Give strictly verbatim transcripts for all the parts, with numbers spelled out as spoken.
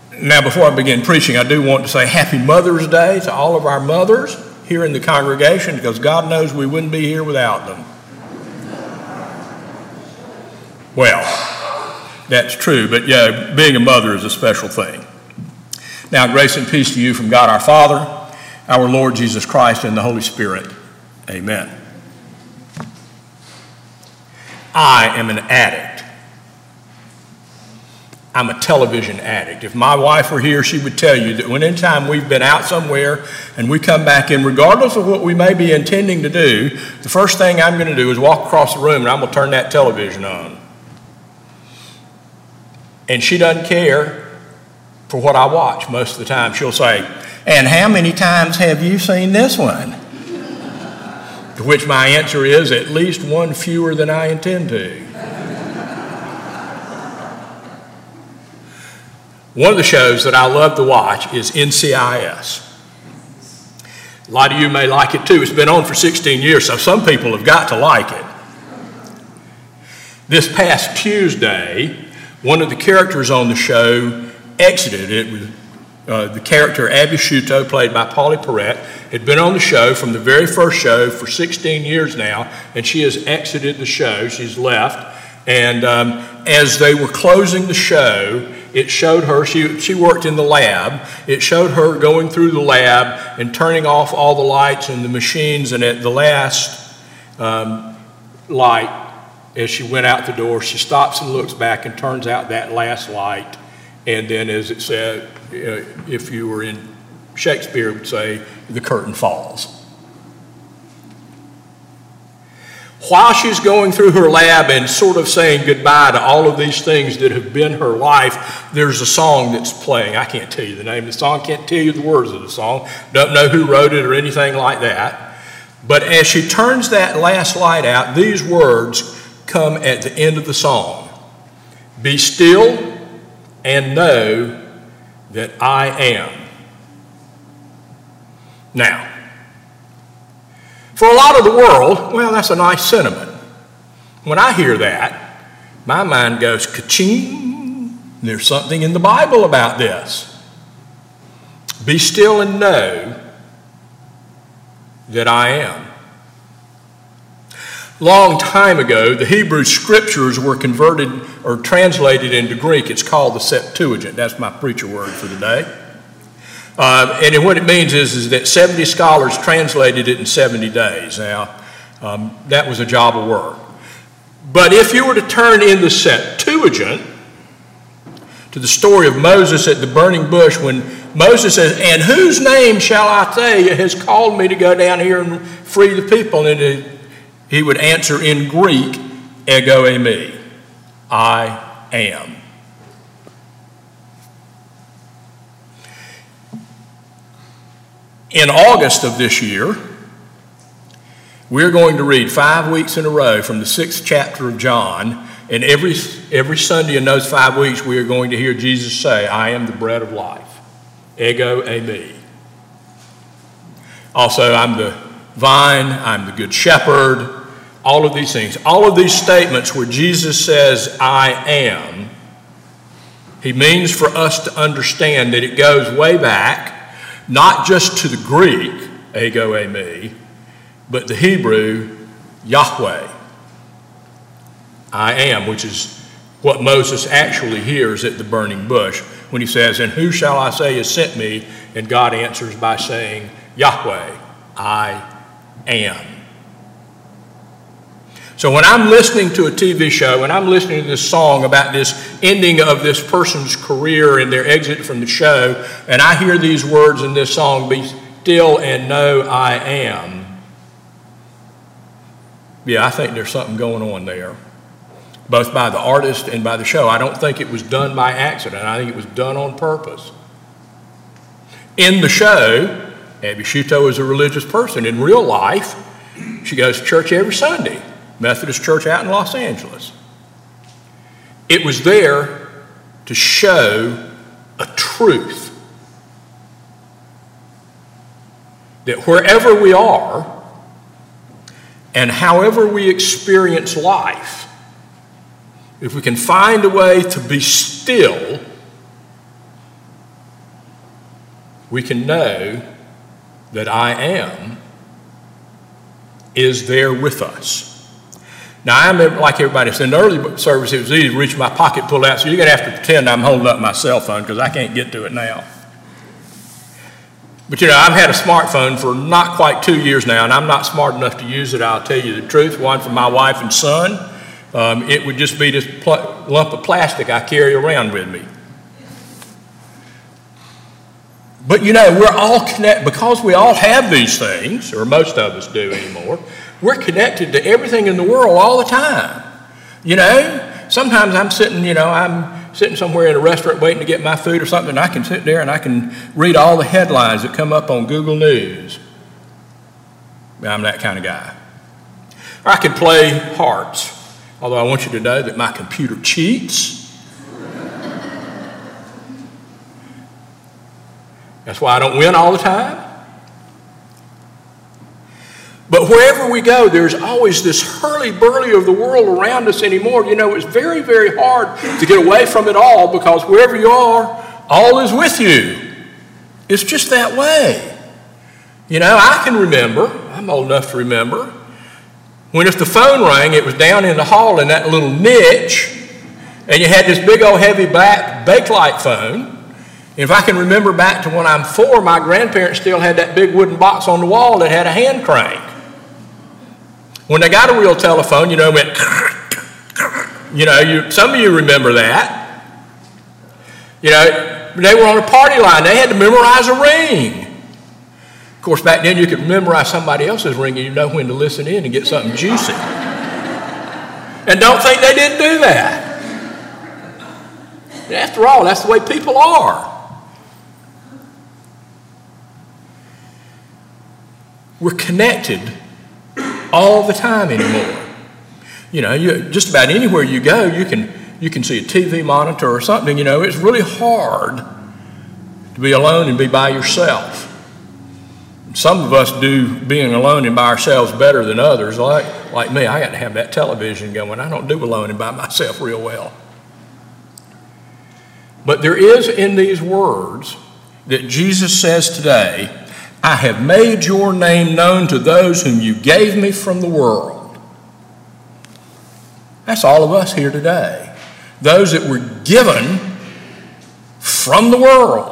Now, before I begin preaching, I do want to say Happy Mother's Day to all of our mothers here in the congregation, because God knows we wouldn't be here without them. Well, that's true, but yeah, being a mother is a special thing. Now, grace and peace to you from God our Father, our Lord Jesus Christ, and the Holy Spirit. Amen. I am an addict. I'm a television addict. If my wife were here, she would tell you that when anytime we've been out somewhere and we come back in, regardless of what we may be intending to do, the first thing I'm going to do is walk across the room and I'm going to turn that television on. And she doesn't care for what I watch most of the time. She'll say, "And how many times have you seen this one?" To which my answer is, at least one fewer than I intend to. One of the shows that I love to watch is N C I S. A lot of you may like it too. It's been on for sixteen years, so some people have got to like it. This past Tuesday, one of the characters on the show exited. It was uh, the character Abby Sciuto, played by Pauley Perrette, had been on the show from the very first show for sixteen years now, and she has exited the show. She's left. And um, as they were closing the show, it showed her, she, she worked in the lab, it showed her going through the lab and turning off all the lights and the machines, and at the last um, light, as she went out the door, she stops and looks back and turns out that last light, and then, as it said, uh, if you were in Shakespeare, would say, the curtain falls. While she's going through her lab and sort of saying goodbye to all of these things that have been her life, there's a song that's playing. I can't tell you the name of the song, can't tell you the words of the song, don't know who wrote it or anything like that. But as she turns that last light out, these words come at the end of the song. "Be still and know that I am." Now, for a lot of the world, well, that's a nice sentiment. When I hear that, my mind goes ka-ching. There's something in the Bible about this. Be still and know that I am. Long time ago, the Hebrew scriptures were converted or translated into Greek. It's called the Septuagint. That's my preacher word for today. Uh, and what it means is, is that seventy scholars translated it in seventy days. Now, um, that was a job of work. But if you were to turn in the Septuagint to the story of Moses at the burning bush, when Moses says, "And whose name shall I say has called me to go down here and free the people?" And it, he would answer in Greek, "Ego eimi," I am. In August of this year, we're going to read five weeks in a row from the sixth chapter of John, and every, every Sunday in those five weeks we are going to hear Jesus say, "I am the bread of life." Ego eimi. Also, I'm the vine, I'm the good shepherd, all of these things. All of these statements where Jesus says, "I am," he means for us to understand that it goes way back, not just to the Greek, ego eimi, but the Hebrew, Yahweh, I am, which is what Moses actually hears at the burning bush when he says, "And who shall I say has sent me?" And God answers by saying, "Yahweh, I am." So when I'm listening to a T V show and I'm listening to this song about this ending of this person's career and their exit from the show, and I hear these words in this song, "Be still and know I am," yeah, I think there's something going on there, both by the artist and by the show. I don't think it was done by accident. I think it was done on purpose. In the show, Abby Sciuto is a religious person. In real life, she goes to church every Sunday. Methodist Church out in Los Angeles. It was there to show a truth that wherever we are and however we experience life, if we can find a way to be still we can know that I am is there with us. Now, I remember, like everybody said, in the early service, it was easy to reach my pocket, pull it out, so you're going to have to pretend I'm holding up my cell phone because I can't get to it now. But, you know, I've had a smartphone for not quite two years now, and I'm not smart enough to use it, I'll tell you the truth. One for my wife and son. Um, it would just be this pl- lump of plastic I carry around with me. But, you know, we're all connected, because we all have these things, or most of us do anymore, we're connected to everything in the world all the time. You know, sometimes I'm sitting, you know, I'm sitting somewhere in a restaurant waiting to get my food or something, and I can sit there and I can read all the headlines that come up on Google News. I'm that kind of guy. Or I could play hearts, although I want you to know that my computer cheats. That's why I don't win all the time. But wherever we go, there's always this hurly-burly of the world around us anymore. You know, it's very, very hard to get away from it all, because wherever you are, all is with you. It's just that way. You know, I can remember, I'm old enough to remember, when if the phone rang, it was down in the hall in that little niche, and you had this big old heavy black Bakelite phone. And if I can remember back to when I'm four, my grandparents still had that big wooden box on the wall that had a hand crank. When they got a real telephone, you know, it went, you know, you, some of you remember that. You know, they were on a party line. They had to memorize a ring. Of course, back then you could memorize somebody else's ring and you know when to listen in and get something juicy. And don't think they didn't do that. After all, that's the way people are. We're connected all the time anymore. You know, you, just about anywhere you go, you can you can see a T V monitor or something. You know, it's really hard to be alone and be by yourself. Some of us do being alone and by ourselves better than others. Like, like me, I got to have that television going. I don't do alone and by myself real well. But there is in these words that Jesus says today, I have made your name known to those whom you gave me from the world. That's all of us here today. Those that were given from the world.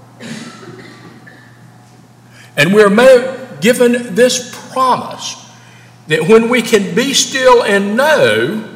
And we're made, given this promise that when we can be still and know,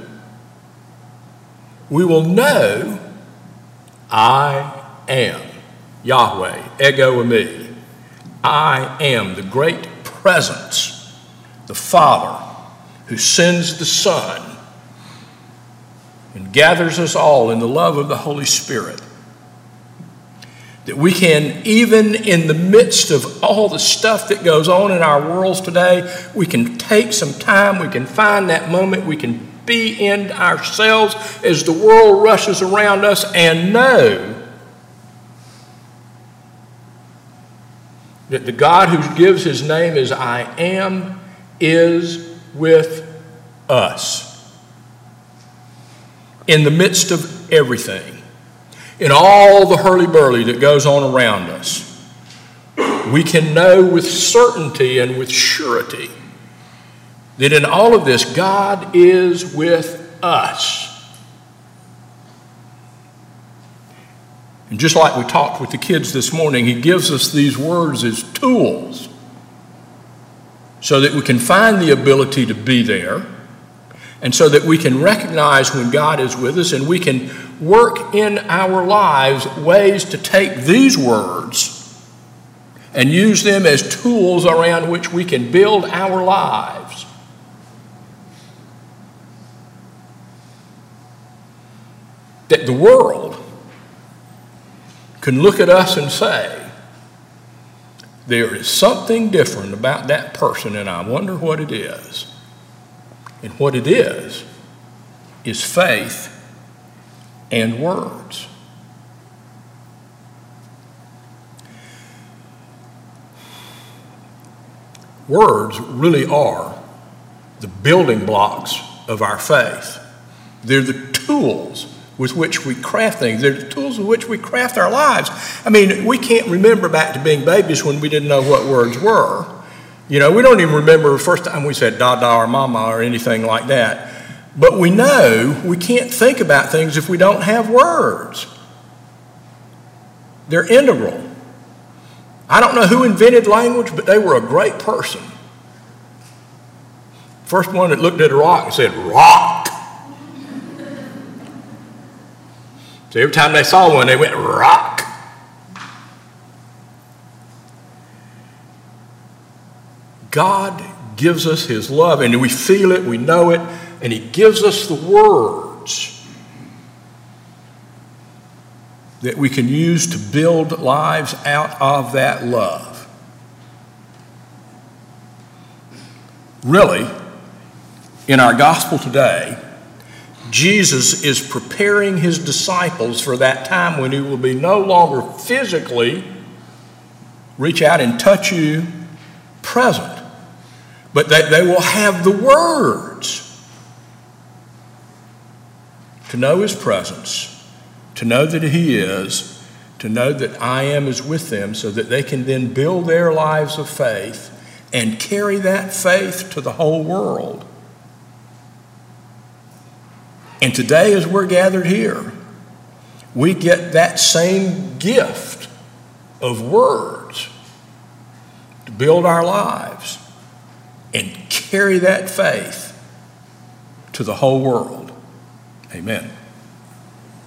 we will know I am Yahweh, ego eimi. I am the great presence, the Father who sends the Son and gathers us all in the love of the Holy Spirit. That we can, even in the midst of all the stuff that goes on in our worlds today, we can take some time, we can find that moment, we can be in ourselves as the world rushes around us and know that the God who gives his name as I am is with us in the midst of everything, in all the hurly-burly that goes on around us. We can know with certainty and with surety that in all of this, God is with us. And just like we talked with the kids this morning, he gives us these words as tools so that we can find the ability to be there, and so that we can recognize when God is with us, and we can work in our lives ways to take these words and use them as tools around which we can build our lives. That the world can look at us and say, there is something different about that person, and I wonder what it is. And what it is, is faith and words. Words really are the building blocks of our faith. They're the tools with which we craft things. They're the tools with which we craft our lives. I mean, we can't remember back to being babies when we didn't know what words were. You know, we don't even remember the first time we said dada or mama or anything like that. But we know we can't think about things if we don't have words. They're integral. I don't know who invented language, but they were a great person. First one that looked at a rock and said, rock. So every time they saw one, they went, rock. God gives us his love, and we feel it, we know it, and he gives us the words that we can use to build lives out of that love. Really, in our gospel today, Jesus is preparing his disciples for that time when he will be no longer physically reach out and touch you present, but that they will have the words to know his presence, to know that he is, to know that I am is with them, so that they can then build their lives of faith and carry that faith to the whole world. And today, as we're gathered here, we get that same gift of words to build our lives and carry that faith to the whole world. Amen.